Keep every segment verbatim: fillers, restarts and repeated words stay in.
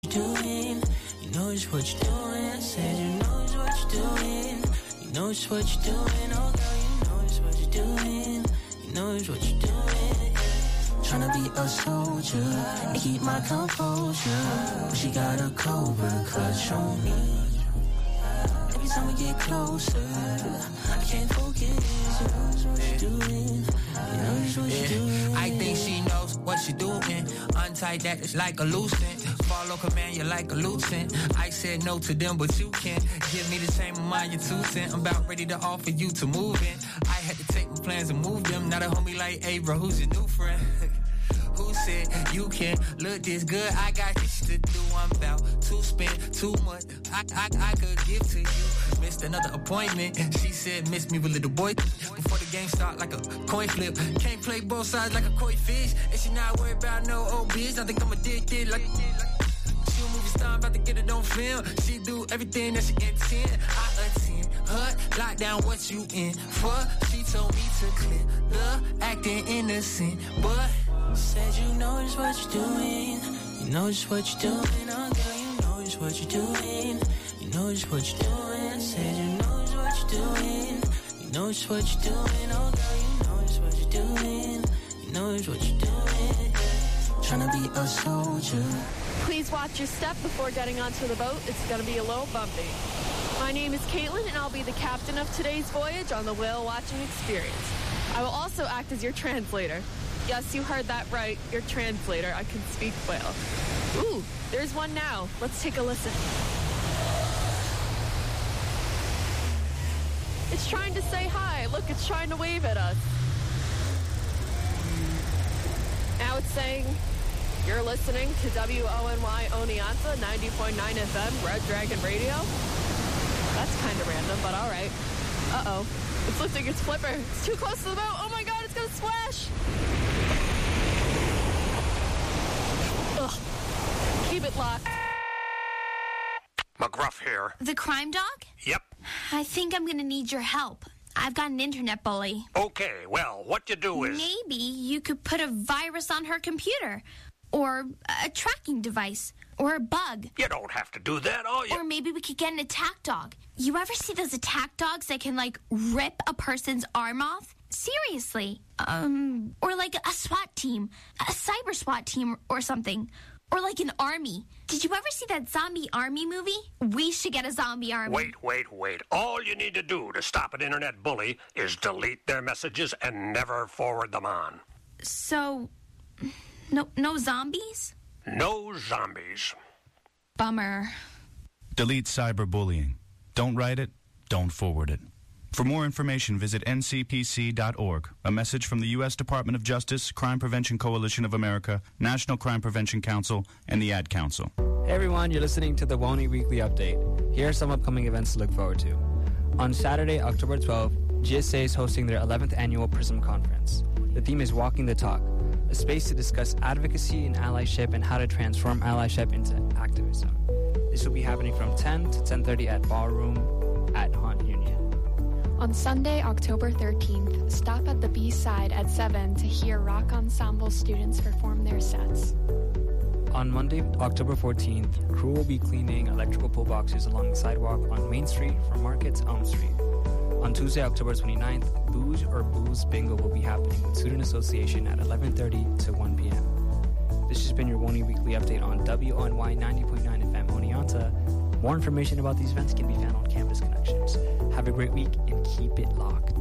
doing. You know it's what you're doing. I said you know it's what you're doing. You know it's what you're doing. Oh girl, you know it's what you're doing. You know it's what you're doing. Tryna be a soldier and keep my composure, but she got a cobra clutch on me. Every time we get closer, I can't focus. You know it's what you're doing. You know it's what you're doing. I think she knows what she doing. Untied that it's like a loosen. Follow command, you're like a loosen. I said no to them, but you can give me the same amount, you're two cent. I'm about ready to offer you to move in. I had to take my plans and move them. Not a homie like, hey bro, who's your new friend? Who said you can look this good? I got this to do. I'm about to spend too much. I, I, I could give to you. Missed another appointment. She said miss me with little boy. Before the game start like a coin flip. Can't play both sides like a koi fish. And she not worried about no old bitch. I think I'm addicted like she a movie star, I'm about to get it on film. She do everything that she intend. I attend her, lock down what you in for. She told me to clear the acting innocent, but said you know it's what you're doing. You know it's what you're doing. Oh girl, you know it's what you're doing. You know it's what you're doing. I said you know it's what you're doing. You know it's what you're doing. Oh girl, you know it's what you're doing. You know it's what you're doing. Tryna be a soldier. Please watch your step before getting onto the boat. It's gonna be a little bumpy. My name is Caitlin, and I'll be the captain of today's voyage on the whale watching experience. I will also act as your translator. Yes, you heard that right. Your translator. I can speak whale. Ooh, there's one now. Let's take a listen. It's trying to say hi. Look, it's trying to wave at us. Now it's saying, you're listening to W O N Y Oneonta, ninety point nine F M, Red Dragon Radio. That's kind of random, but all right. Uh-oh. It's lifting its flipper. It's too close to the boat. Oh my god, it's gonna splash! Ugh. Keep it locked. McGruff here. The crime dog? Yep. I think I'm gonna need your help. I've got an internet bully. Okay, well, what you do is... Maybe you could put a virus on her computer. Or a tracking device. Or a bug. You don't have to do that, all you... Or maybe we could get an attack dog. You ever see those attack dogs that can, like, rip a person's arm off? Seriously. Um, or like a SWAT team. A cyber SWAT team or something. Or like an army. Did you ever see that zombie army movie? We should get a zombie army. Wait, wait, wait. All you need to do to stop an internet bully is delete their messages and never forward them on. So, no, no zombies? No zombies. Bummer. Delete cyberbullying. Don't write it, don't forward it. For more information, visit N C P C dot org. A message from the U S Department of Justice, Crime Prevention Coalition of America, National Crime Prevention Council, and the Ad Council. Hey everyone, you're listening to the WONY Weekly Update. Here are some upcoming events to look forward to. On Saturday, October twelfth, G S A is hosting their eleventh Annual PRISM Conference. The theme is Walking the Talk, a space to discuss advocacy and allyship and how to transform allyship into activism. This will be happening from ten to ten thirty at Ballroom at Haunt Union. On Sunday, October thirteenth, stop at the B-side at seven to hear rock ensemble students perform their sets. On Monday, October fourteenth, crew will be cleaning electrical pole boxes along the sidewalk on Main Street from Market to Elm Street. On Tuesday, October twenty-ninth, Booze or Booze Bingo will be happening with Student Association at eleven thirty to one p.m. This has been your WONY Weekly Update on W O N Y ninety point nine F M Oneonta. More information about these events can be found on Campus Connections. Have a great week and keep it locked.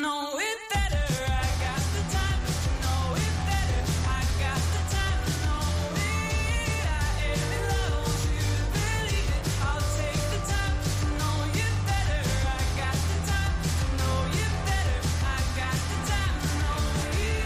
know it better. I got the time to know it better. I got the time to know it. I am in love, want you to believe it. I'll take the time to know you better. I got the time to know you better. I got the time to know you.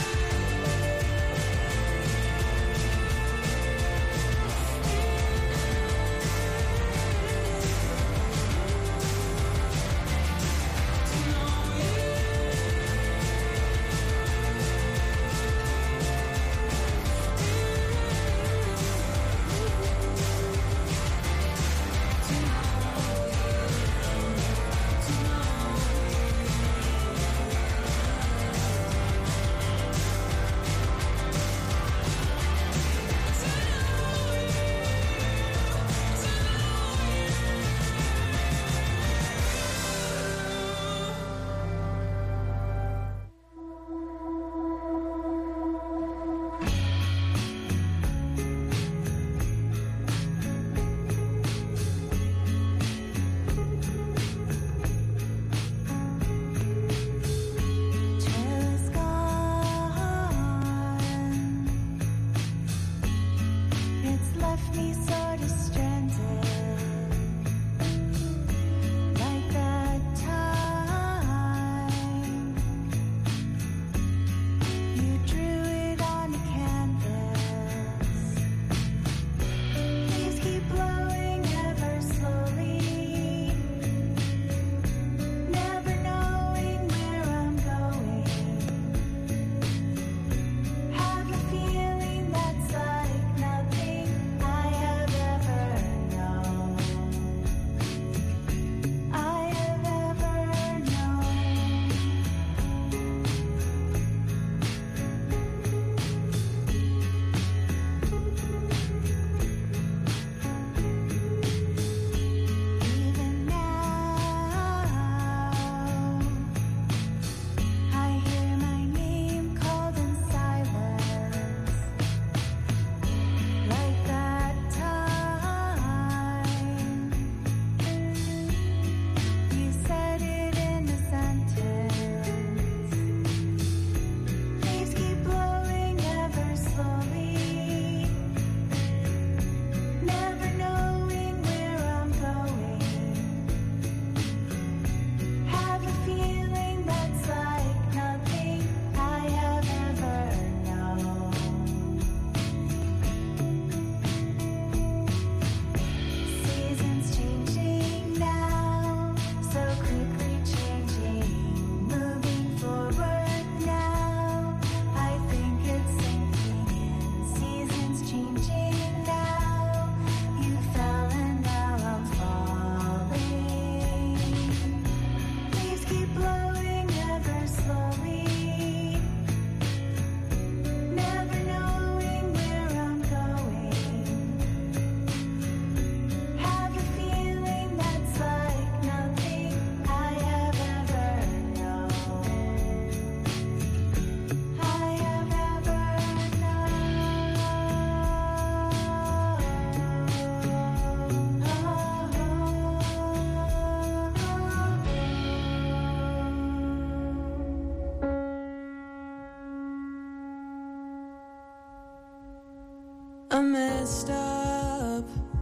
I messed up.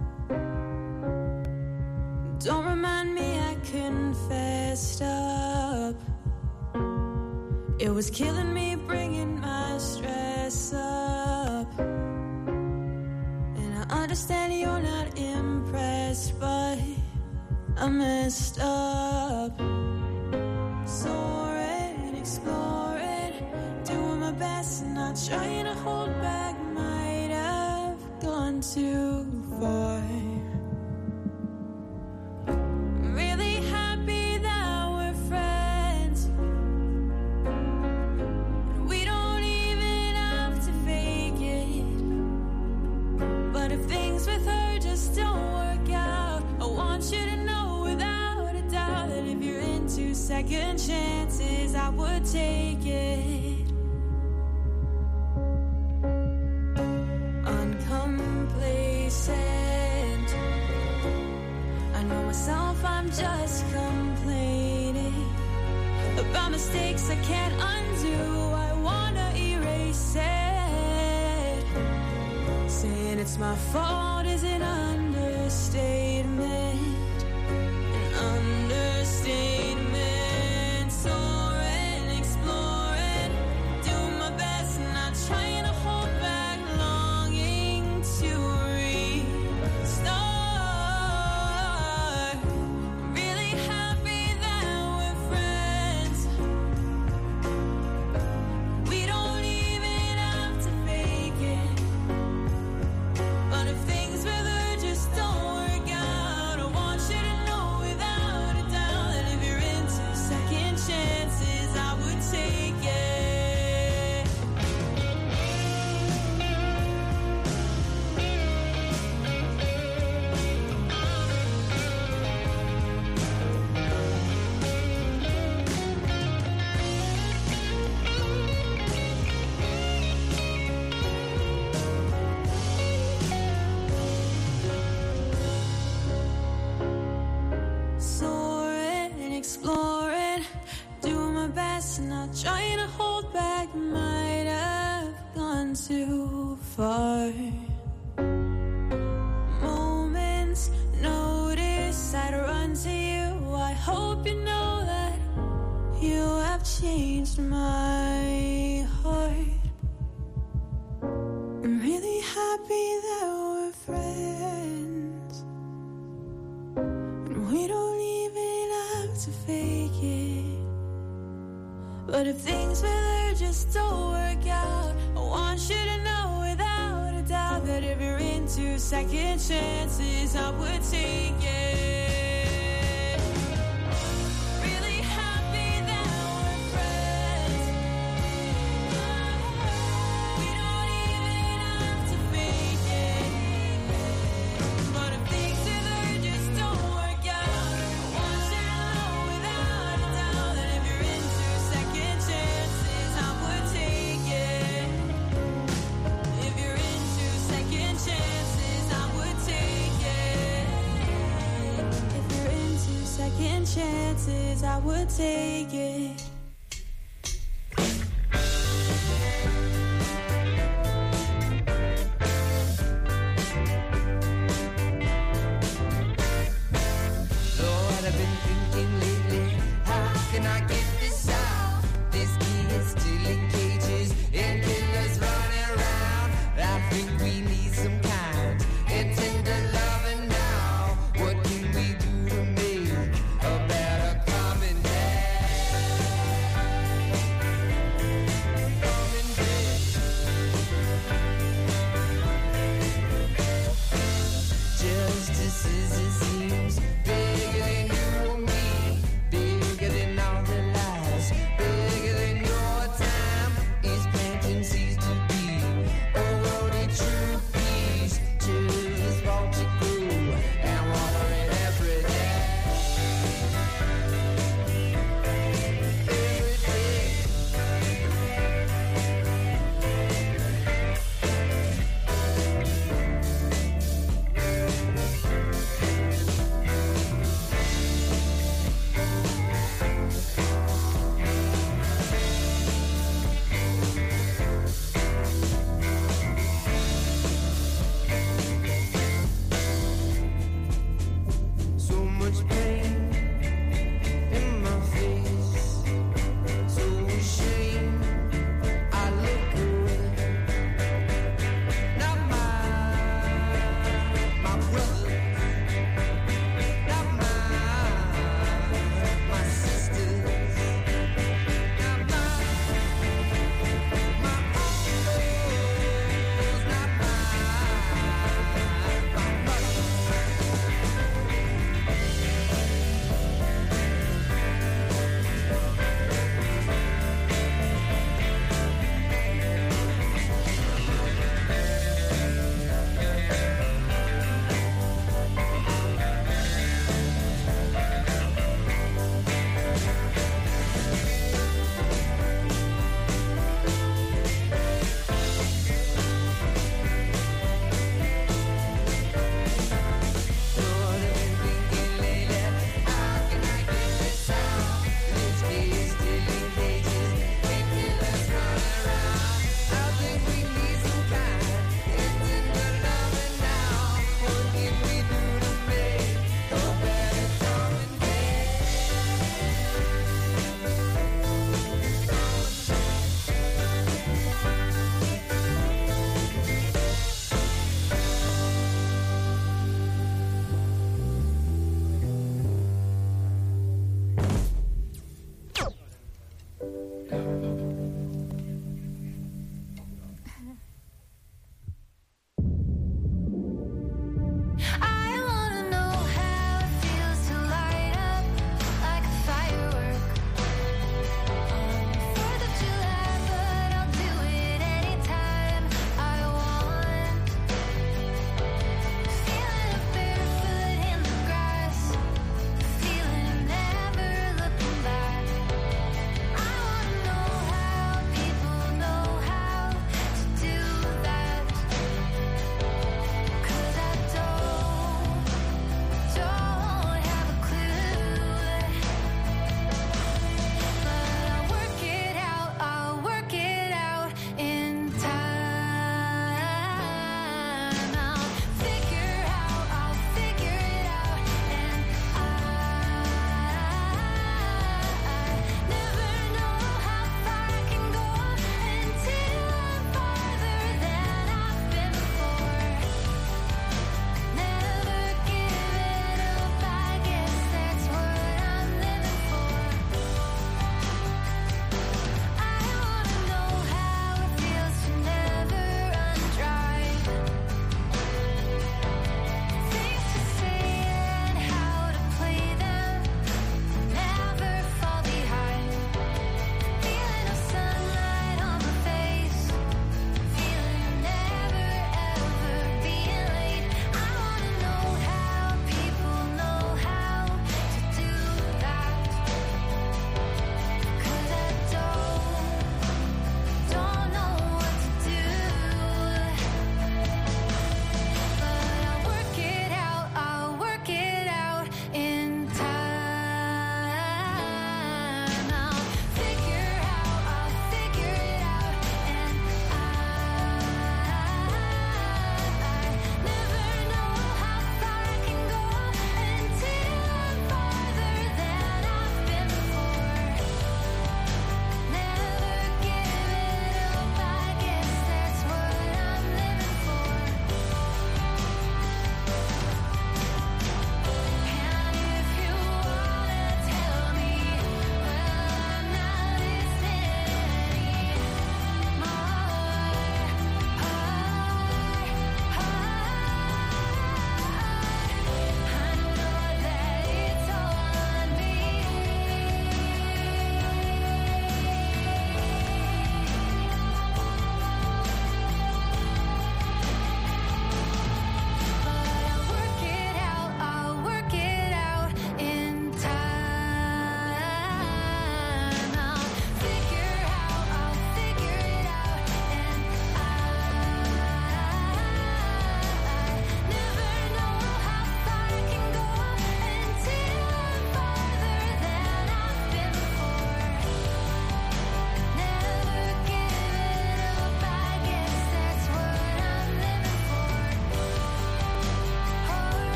Don't remind me I confessed up. It was killing me, bringing my stress up. And I understand you're not impressed, but I messed up. Soaring, exploring, doing my best, not trying to hold back. Might have gone too far. I'm really happy that we're friends, and we don't even have to fake it. But if things with her just don't work out, I want you to know without a doubt that if you're into second chances, I would take it. Uncomplacent, I know myself, I'm just complaining about mistakes I can't undo. I wanna erase it. Saying it's my fault is an understatement. An understatement. Soaring, exploring, do my best, not trying to hold back, longing to restart. Really happy that we're friends. We don't even have to fake it. But if things really just don't work out, I want you to know without a doubt that if you're into second chances, I would take it. Soaring, exploring, doing my best, not trying to hold back. Might have gone too far. Moments, notice, I'd run to you. I hope you know that you have changed my heart. I'm really happy that we're friends. And we don't even have to fake it. But if things really just don't work out, I want you to know without a doubt that if you're into second chances, I would take it. Really happy that we're friends. We don't even have to fake it. But if things really just don't work out, I want you to know without a doubt that if you're into second chances, I would take it. If you're into second chances, I would take it. If you're into second chances, I would take it. Lord, I've been thinking lately, how can I get this out? This key is still in cages, and killers running around. I think we need some kind and tender loving now. What can we do to make a better common day?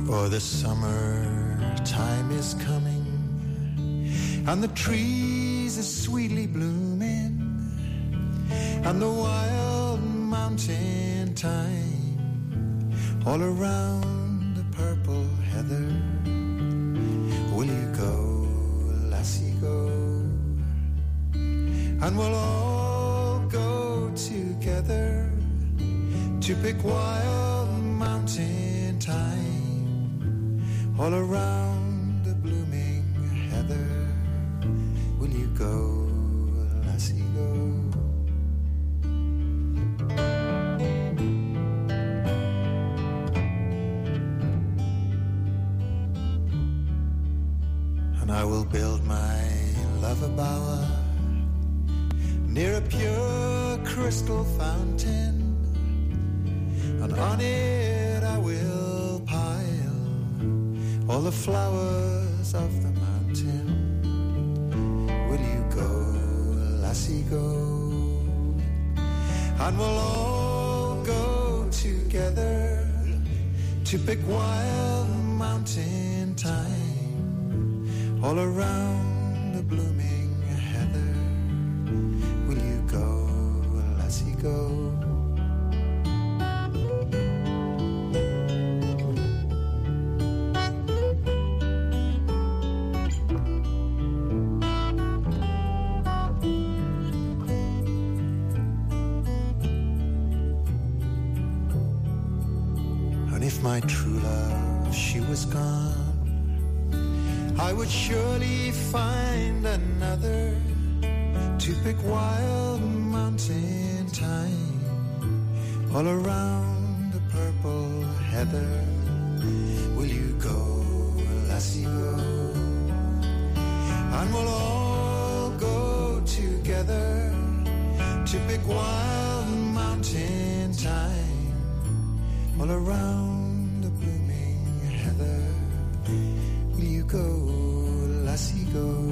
For the summer time is coming, and the trees are sweetly blooming, and the wild mountain thyme all around the purple heather. Will you go, lassie, go? And we'll all go together to pick wild mountain thyme all around the blooming heather. Will you go, lassie, go? And I will build my love a bower near a pure crystal fountain, and on it I will pile all the flowers of the mountain. Will you go, lassie, go? And we'll all go together to pick wild mountain thyme all around the blooming heather. Will you go, lassie, go? If my true love, she was gone, I would surely find another to pick wild mountain thyme all around the purple heather. Will you go, lassie, go? And we'll all go together to pick wild mountain thyme all around the blooming heather. Will you go, lassie, go?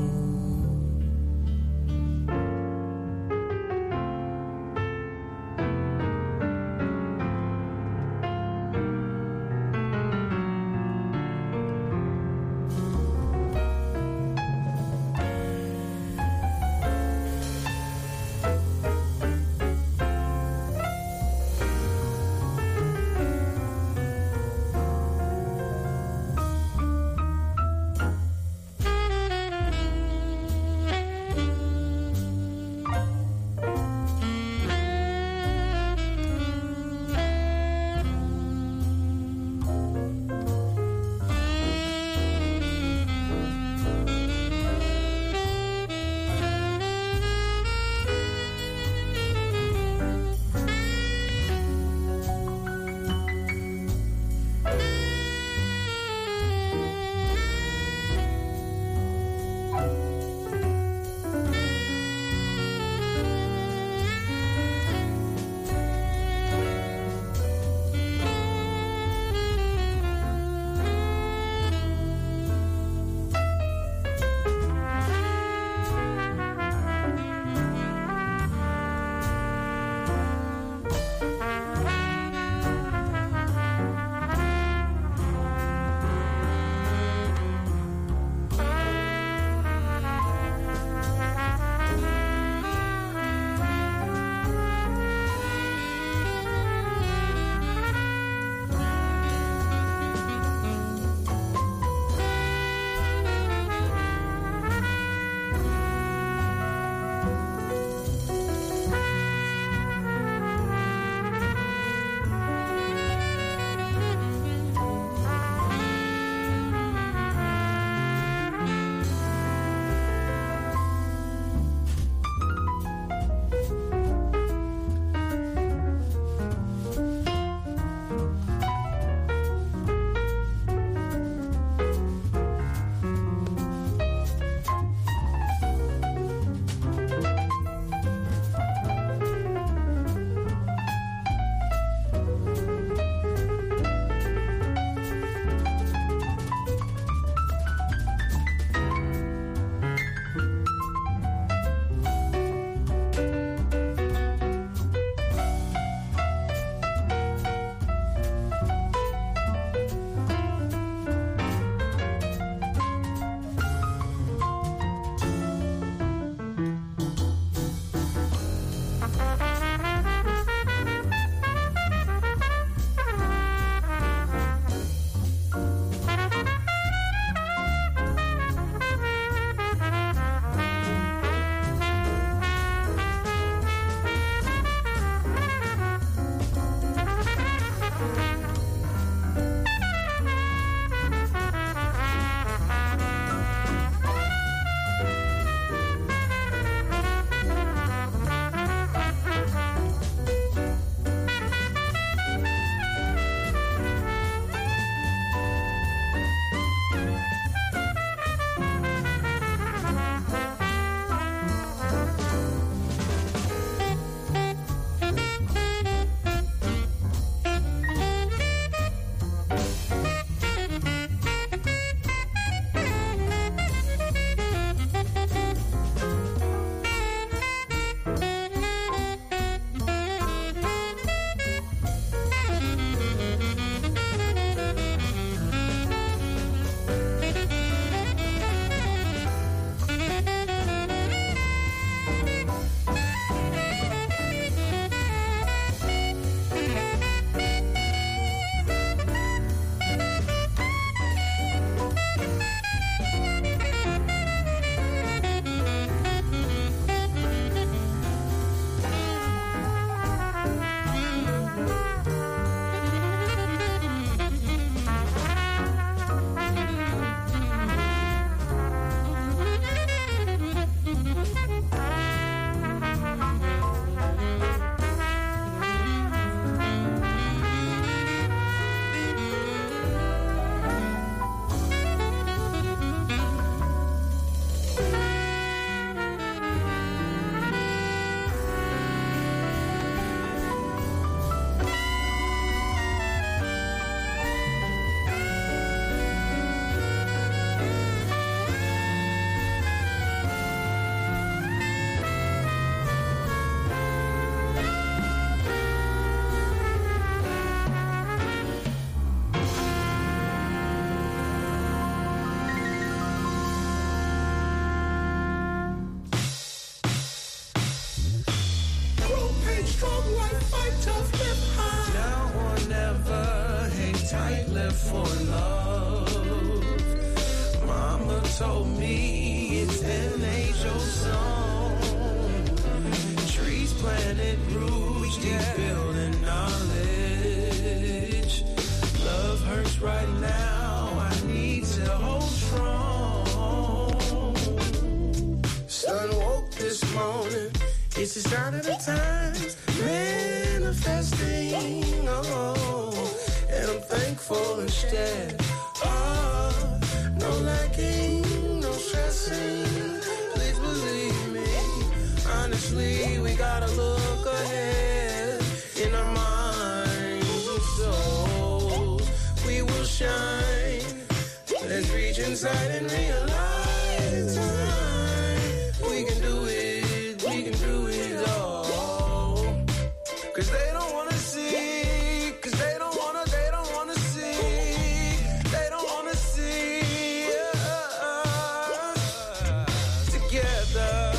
live for love. Mama told me it's an age-old song. Trees planted, roots deep, building knowledge. Love hurts right now, I need to hold strong. Sun woke this morning, it's the sign of the times, manifesting, oh, and I'm thankful instead. Oh, no lacking, no stressing, please believe me. Honestly, we gotta look ahead in our minds and souls. We will shine. Let's reach inside and realize it's time. We can do it, we can do it all. Cause they don't wanna see, cause they don't wanna, they don't wanna see, they don't wanna see us together.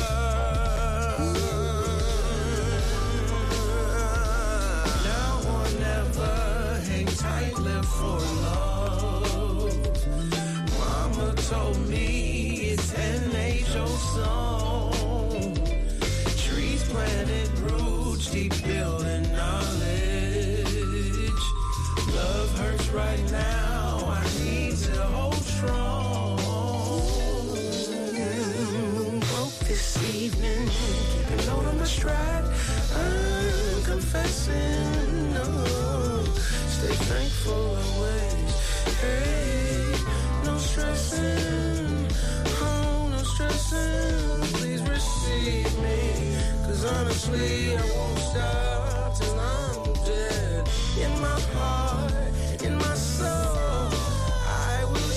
Now or never, hang tight, live for love. Mama told me it's an age-old song. Trees planted, roots deep, building knowledge. Love hurts right now, I need to hold strong. Broke this evening, keeping low on my stride. I'm confessing, no. Stay thankful always. Hey, no stressing, oh, no stressing. Please receive me, cause honestly I won't stop till I'm dead. In my heart, in my soul, I will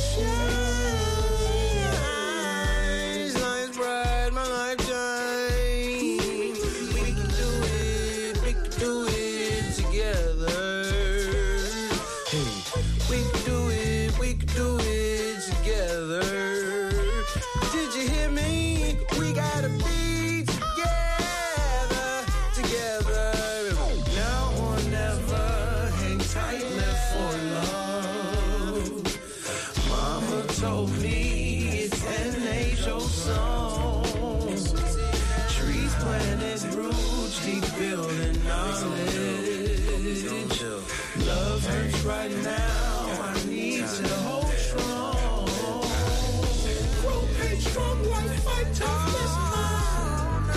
shine. Lights bright, my life shines. We can do it, we can do it together. Hey, we can do it, we can do it together. Did you hear me? We gotta be together, together. Now or never, hang tight, live for love. Mama told me it's an age-old song. Trees planted, roots deep, building knowledge. Love hurts right now, I need to hold strong. Grow pain, strong life, fight tough, let's high.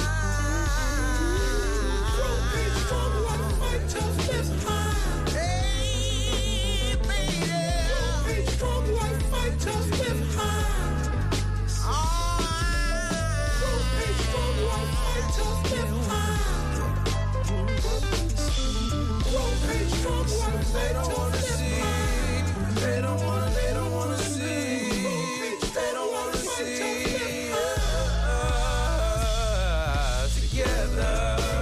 Grow pain, strong life, fight tough, let's high. Hey, baby. Grow pain, strong life, fight tough, let's high. Grow pain, strong life, fight tough, let's high. Grow pain, strong life, they don't wanna see. They don't wanna, they don't wanna see. They don't wanna see us together.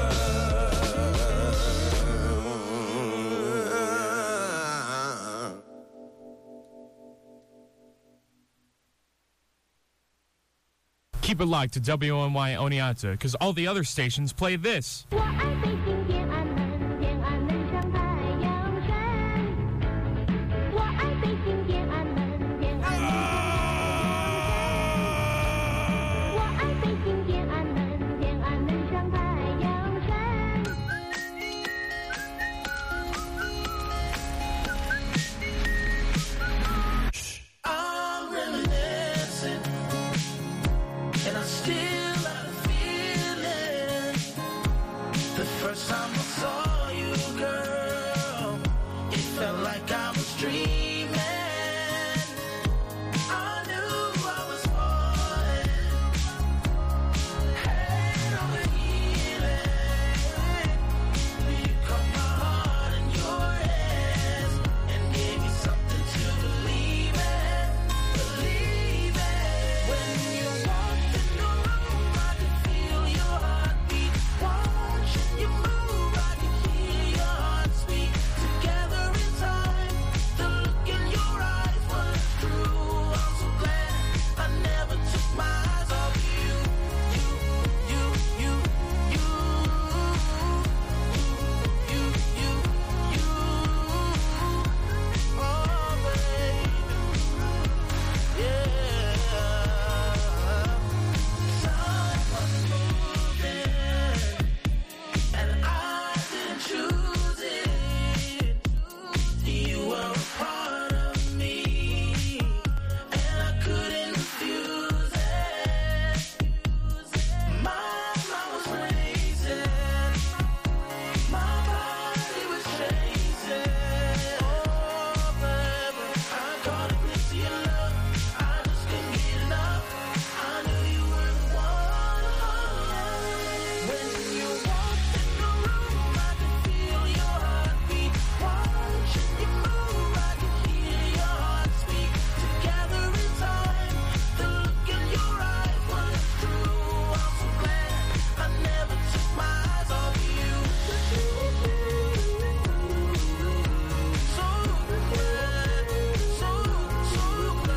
Keep it locked to W O N Y Oneonta, because all the other stations play this. I'm reminiscing, and I still have a feeling. The caught up into your love. I just couldn't get enough. I knew you were the one. When you walked in the room, I could feel your heartbeat. Watching you move, I could hear your heart speak. Together in time, the look in your eyes was true. I'm so glad I never took my eyes off you. So glad, so, so glad.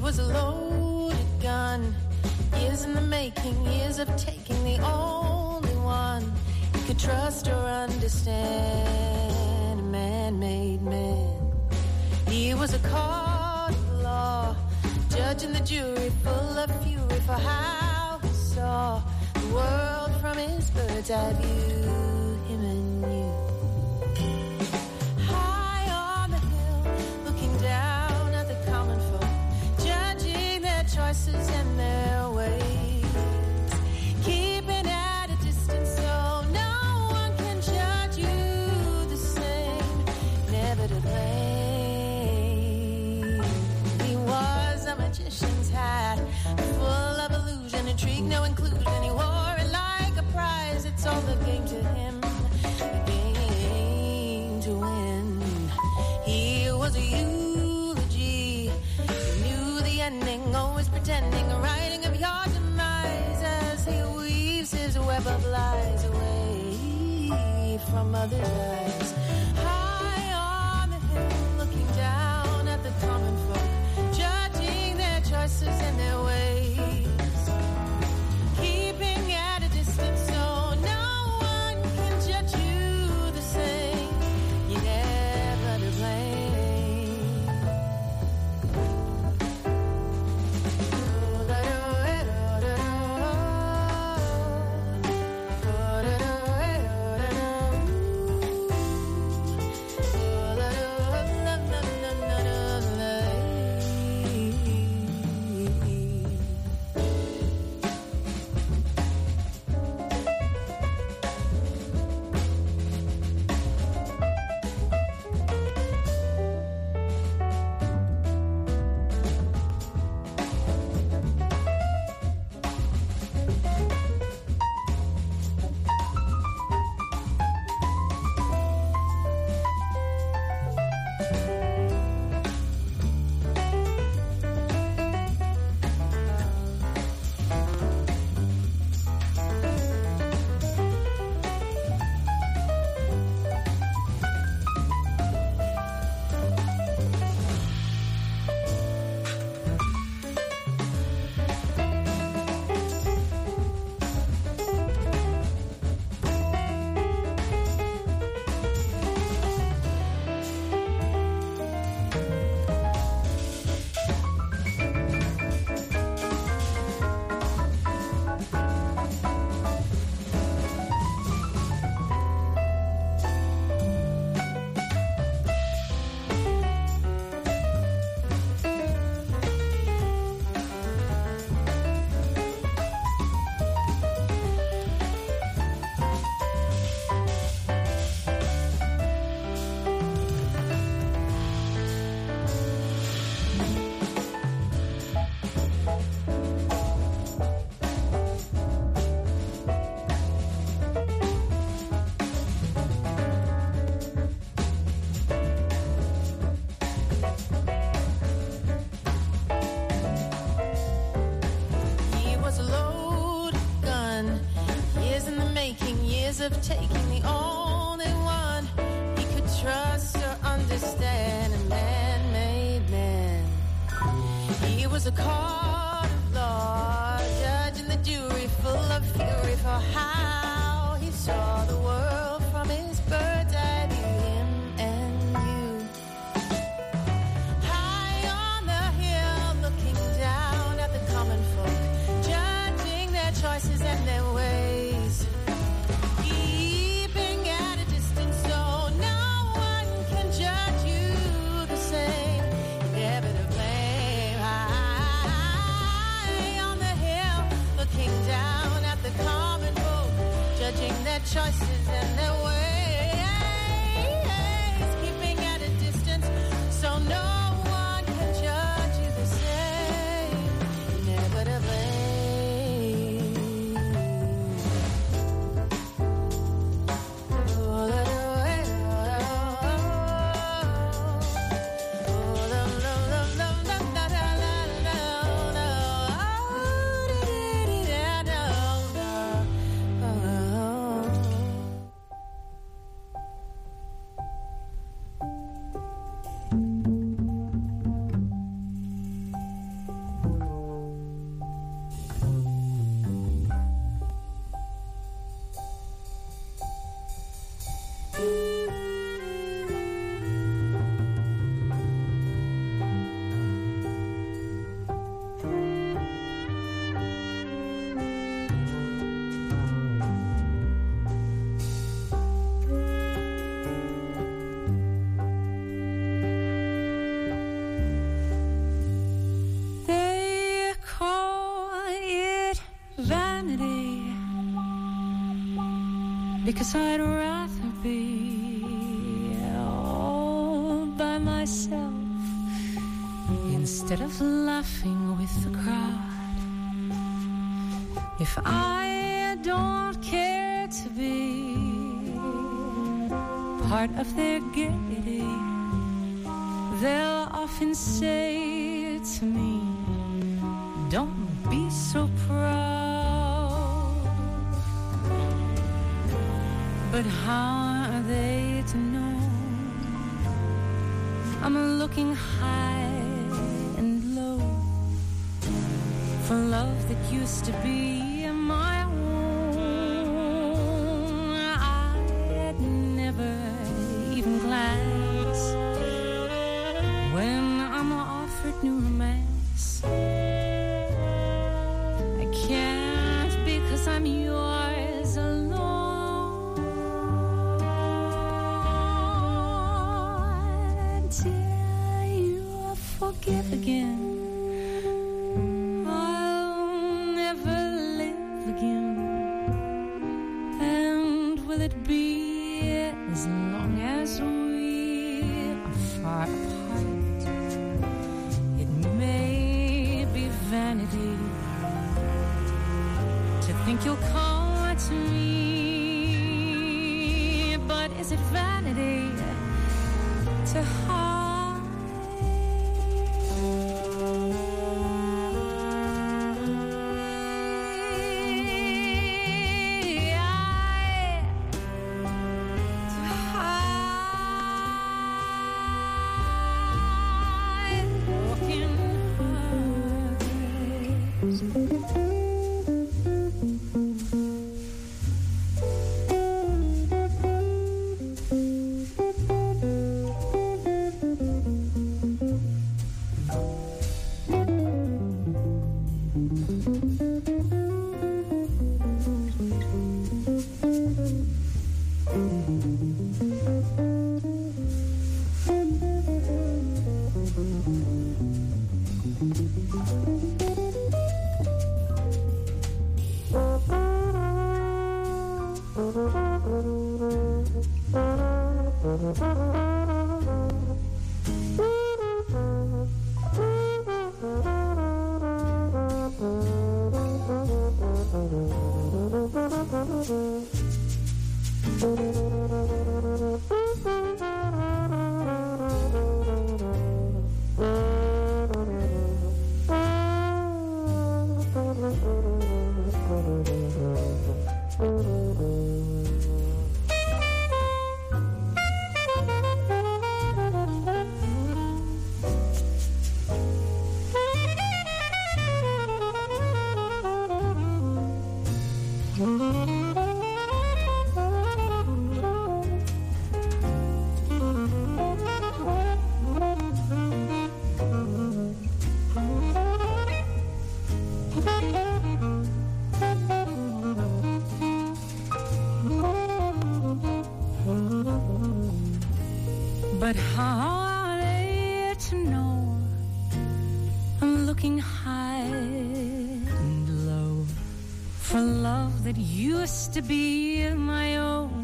was a loaded gun. Years in the making, years of taking, the only one you could trust or understand. A man-made man. He was a court of law, judge and the jury, full of fury for how he saw the world from his bird's eye view. Him and you. High on the hill, looking down at the common folk, judging their choices and their ways, keeping at a distance so no one can judge you the same, never to blame. He was a magician's hat, full of illusion, intrigue, no inclusion. He wore it like a prize. It's all the game to him, the game to win. He was a eulogy. He knew the ending, always pretending, a writing of your demise as he weaves his web of lies away from others' eyes. High on the hill, looking down at the common folk, judging their choices and their ways, keeping at a distance so no one can judge you the same. You never to blame. Of taking, the only one he could trust or understand. A man-made man. He was a court of law, judge and the jury, full of fury for how he saw the world from his bird's eye view. Him and you. High on the hill, looking down at the common folk, judging their choices and their ways, down at the common folk, because I'd rather be all by myself instead of laughing with the crowd. If I don't care to be part of their gaiety, they'll often say to me, don't be so proud. But how are they to know I'm looking high and low for love that used to be my own? I'd never even glance when I'm offered new romance. I can't because I'm yours alone. Until you forgive again, I'll never live again. And will it be as long as we are far apart? It may be vanity to think you'll come to me, but is it vanity to hide? But how are they to know I'm looking high and low for love that used to be my own?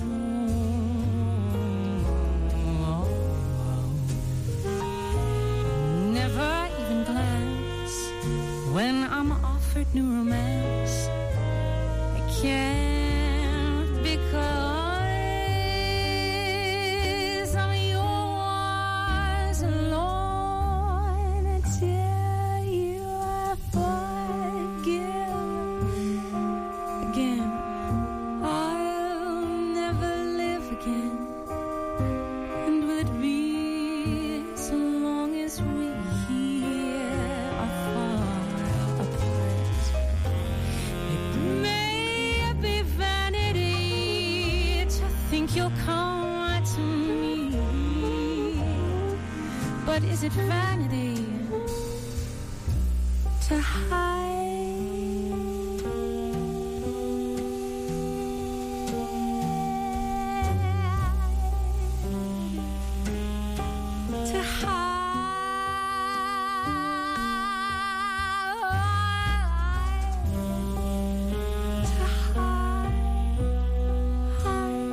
Never even glance when I'm offered new romance. I can't because you'll come to me, but is it vanity to hide? To hide, to hide.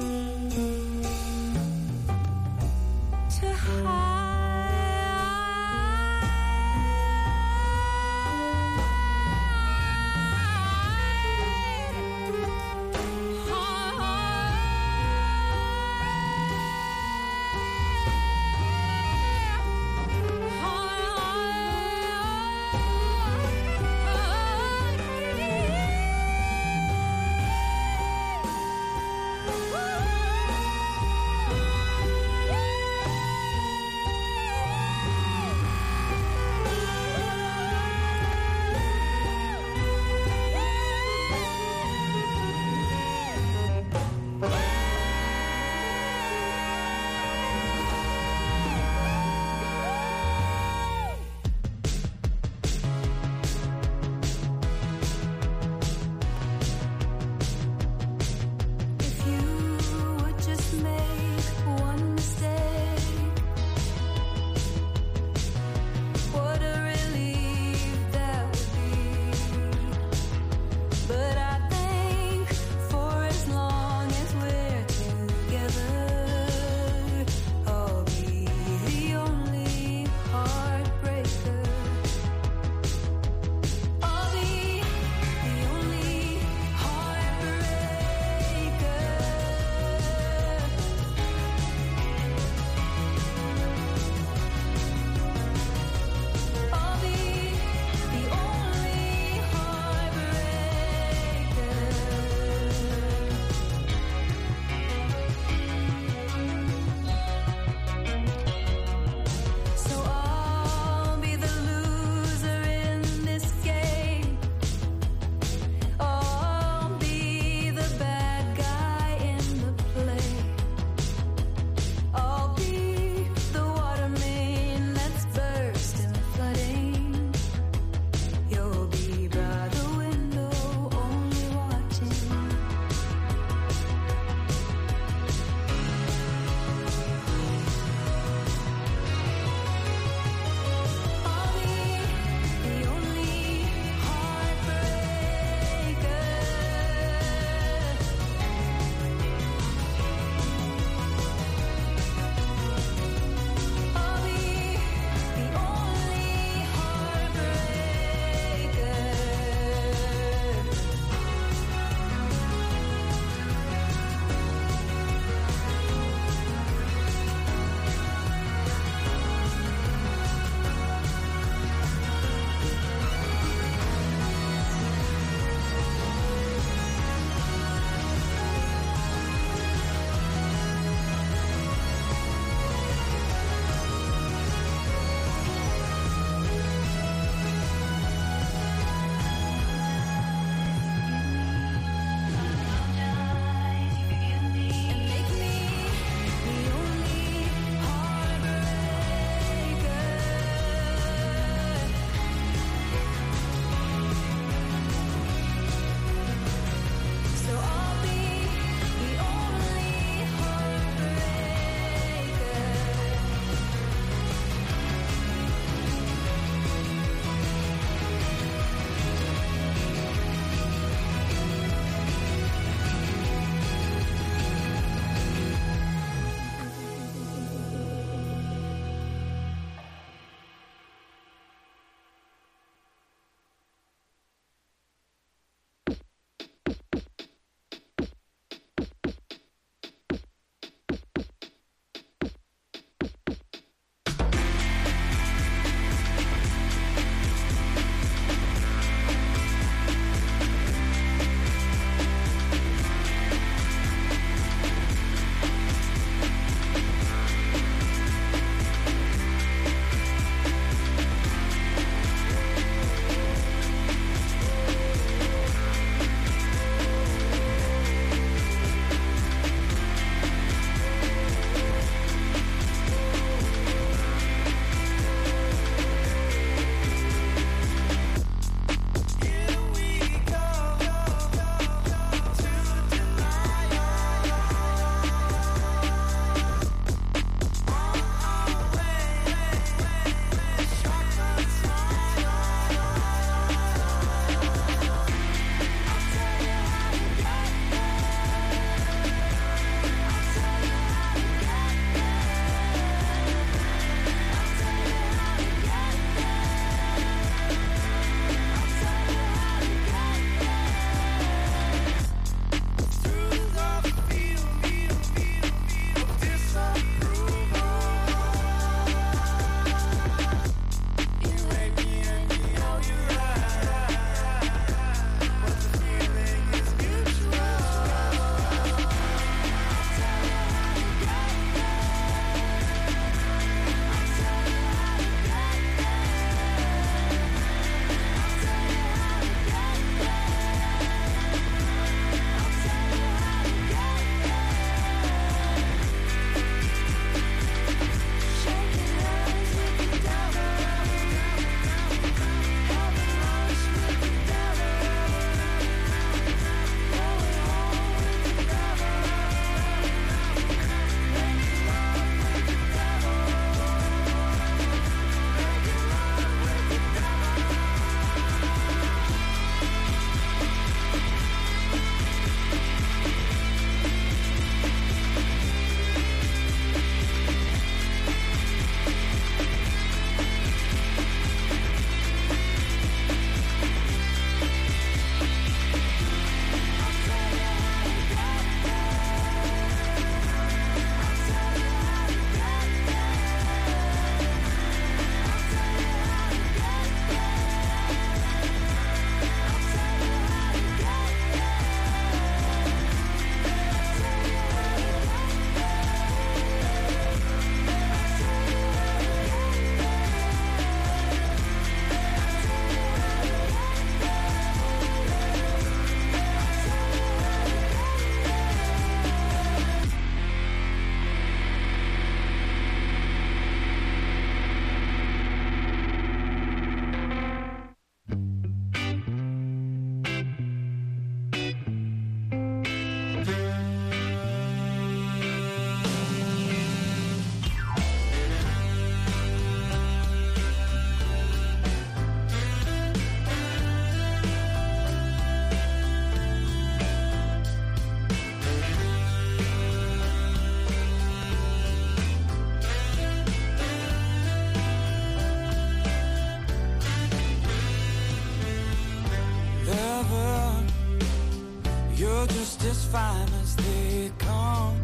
just fine as they come.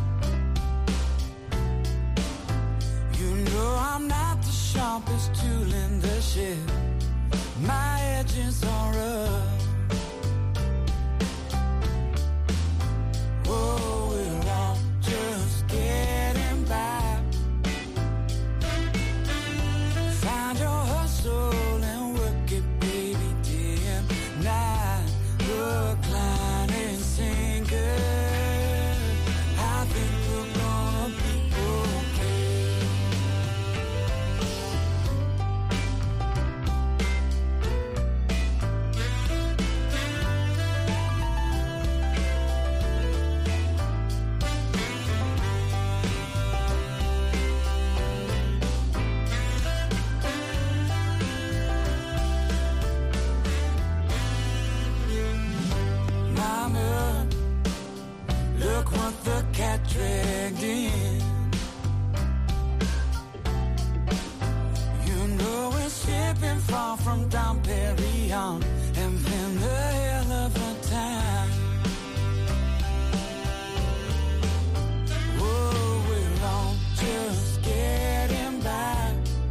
You know I'm not the sharpest tool in the shed. My edges are rough. Oh, we're all just getting by. Find your hustle and work it, baby, day and night. Reclining sinker, I think we're gonna be okay. Mama, look what the cat dragged in. You know we're shipping far from Dom Perignon, having the hell of a time. Whoa, we're all just getting by.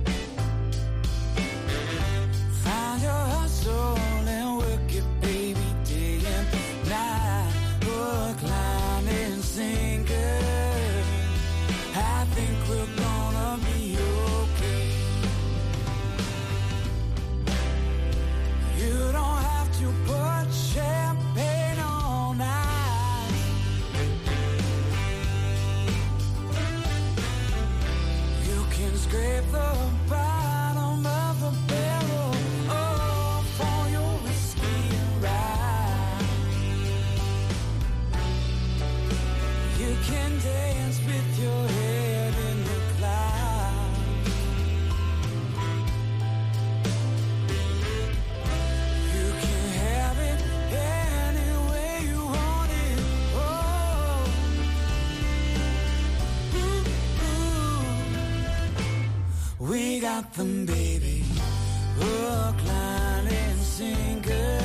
Find your hustle and work it, baby, day and night. Hook, line, and sinker. I think we're gonna be okay. You don't have to put champagne on ice. You can scrape the bottom of the barrel, oh, for your whiskey and rye. You can dance with your head in the clouds. You can have it any way you want it. Oh, ooh, ooh. We got them, baby. Hook, line, and sinker.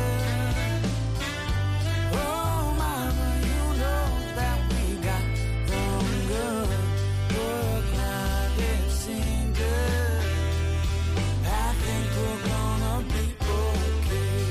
Oh, mama, you know that we got them good. Hook, line, and sinker. I think we're gonna be okay.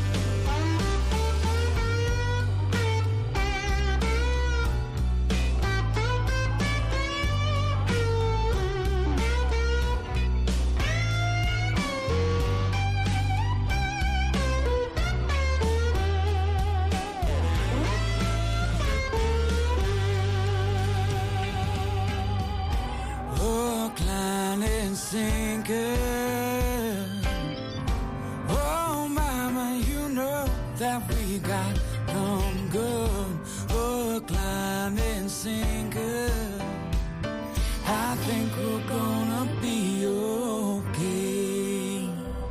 Hook, line, and sinker. Oh, mama, you know that we got them good. Hook, line, and sinker. I think we're gonna be okay.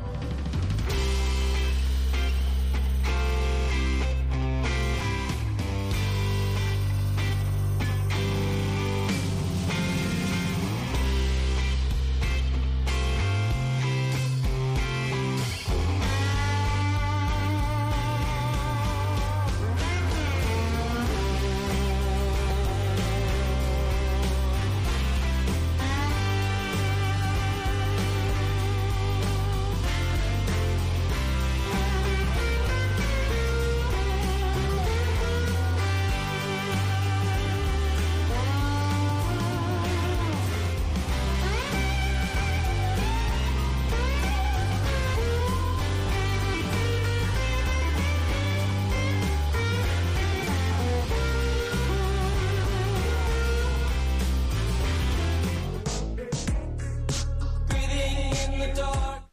Breathing in the dark.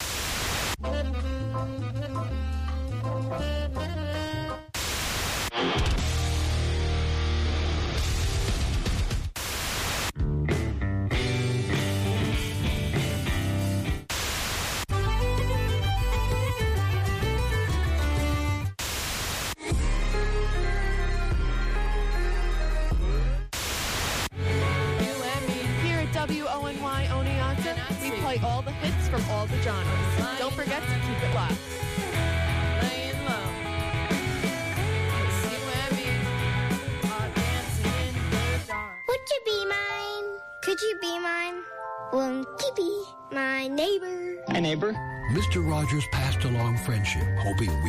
Here at W O N Y Oneonta, we play all the hits from all the genres. Don't forget to keep it locked. Laying low. See where me Kippy, my neighbor. Hi, neighbor. Mister Rogers passed along friendship, hoping we